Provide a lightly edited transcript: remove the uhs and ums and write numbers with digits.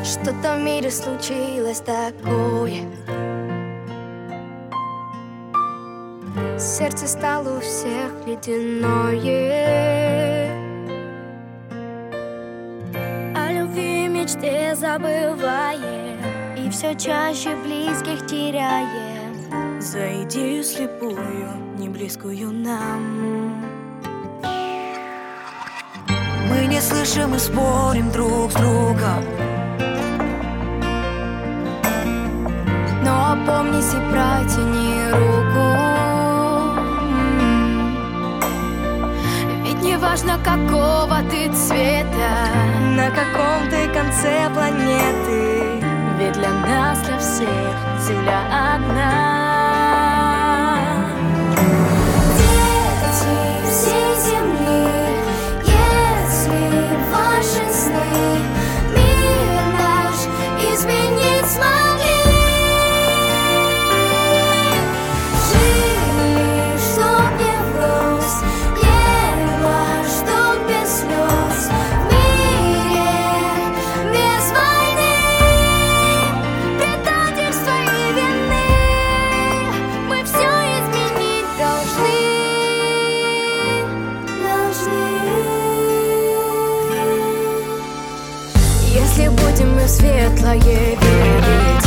Что-то в мире случилось такое. Сердце стало у всех ледяное. О любви и мечте забываем, и все чаще близких теряем. За идею слепую, не близкую нам. Мы не слышим и спорим друг с другом, но опомнись и протяни руку. Ведь не важно, какого ты цвета, на каком ты конце планеты, ведь для нас, для всех Земля одна. Дети всей земли, если ваши сны мир наш изменить смогли, жили, чтоб не врос, небо, чтоб без слез, в мире без войны, предательства и вины. Мы все изменить должны. Если будем мы в светлое верить,